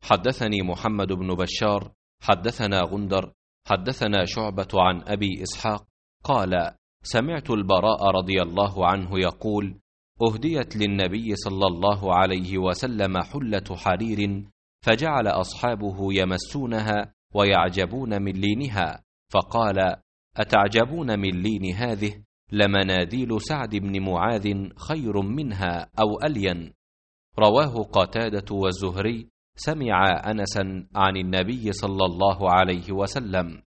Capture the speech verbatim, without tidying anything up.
حدثني محمد بن بشار حدثنا غندر حدثنا شعبة عن أبي إسحاق قال: سمعت البراء رضي الله عنه يقول: أهديت للنبي صلى الله عليه وسلم حلة حرير، فجعل أصحابه يمسونها ويعجبون من لينها، فقال: أتعجبون من لين هذه؟ لمناديل سعد بن معاذ خير منها أو ألين. رواه قتادة والزهري سمع أنسا عن النبي صلى الله عليه وسلم.